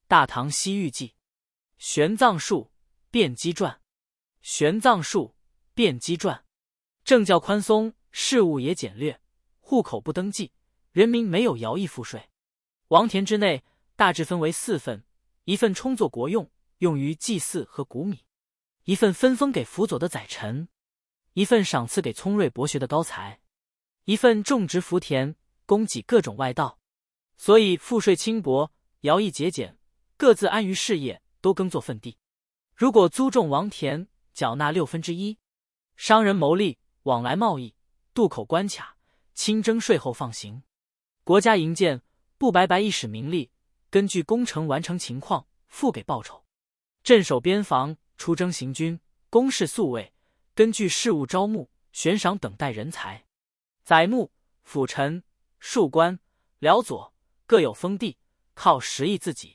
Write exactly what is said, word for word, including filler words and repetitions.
大唐西域记》，玄奘术辩机传，玄奘术辩机传。政教宽松，事务也简略，户口不登记，人民没有徭役赋税。王田之内大致分为四份，一份充作国用，用于祭祀和谷米；一份分封给辅佐的宰臣；一份赏赐给聪锐博学的高才；一份种植福田，供给各种外道。所以赋税轻薄，徭役节俭，各自安于事业，都耕作分地。如果租种王田，缴纳六分之一。商人牟利，往来贸易，渡口关卡，清征税后放行。国家营建，不白白一使民力，根据工程完成情况付给报酬。镇守边防，出征行军，公事宿卫，根据事务招募，悬赏等待人才。宰牧、辅臣、庶官、辽佐各有封地，靠实役自己。